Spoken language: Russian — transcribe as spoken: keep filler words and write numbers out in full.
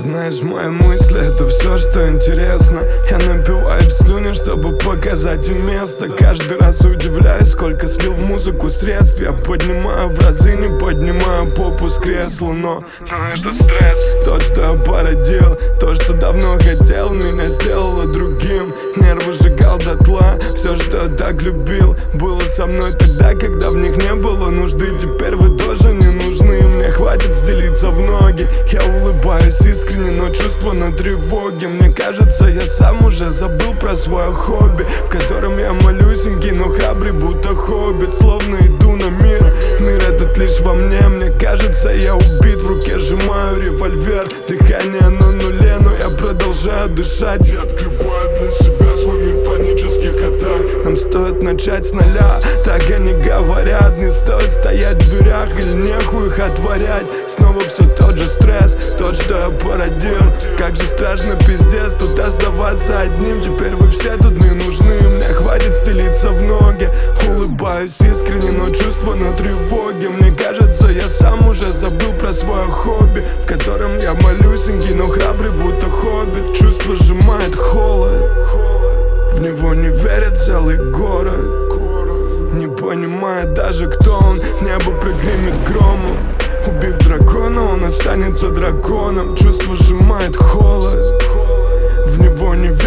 Знаешь, мои мысли — это все, что интересно. Я напиваю в слюни, чтобы показать им место. Каждый раз удивляюсь, сколько слил в музыку средств. Я поднимаю в разы, не поднимаю попу с кресла. Но, но это стресс, тот, что я породил. То, что давно хотел, меня сделало другим. Нервы сжигал дотла, все, что я так любил, было со мной тогда, когда в них не было нужды. Теперь вы тоже не нужны, мне хватит стелиться в ноги. Я улыбаюсь искренне, но чувство на тревоге. Мне кажется, я сам уже забыл про свое хобби, в котором я малюсенький, но храбрый, будто хоббит. Словно иду на мир, мир этот лишь во мне. Мне кажется, я убит, в руке сжимаю револьвер. Дыхание на нуле, но я продолжаю дышать. Я открываю для себя свой мир панических атак. Нам стоит начать с нуля, так они говорят. Не стоит стоять в дверях или нехуй их отворять. Снова все тот же стресс, тот, что я породил. Как же страшно, пиздец, тут оставаться одним. Теперь вы все тут не нужны, мне хватит стелиться в ноги. Улыбаюсь искренне, но чувство на тревоге. Мне кажется, я сам уже забыл про свое хобби, в котором я малюсенький, но храбрый, будто хоббит. Чувство сжимает холод, в него не верит целый город. Не понимает даже, кто он, небо прогремит громом. Убив дракона, он останется драконом. Чувство сжимает холод, в него не